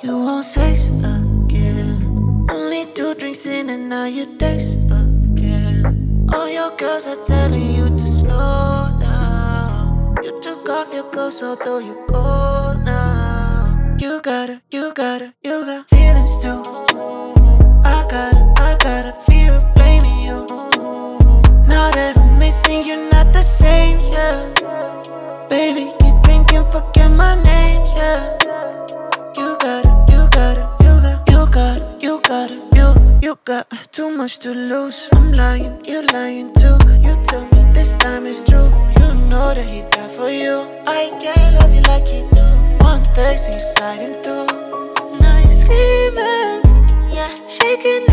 You won't sex again. Only 2 drinks in and now you taste again. All your girls are telling you to slow down. You took off your clothes, although you're cold now. You got feelings too. I got a fear of blaming you. Now that I'm missing, you're not the same, yeah. Baby, keep drinking, forget my name, yeah. You got too much to lose. I'm lying, you're lying too. You tell me this time is true. You know that he died for you. I can't love you like he do. One text and you sliding through. Now you're screaming, yeah, shaking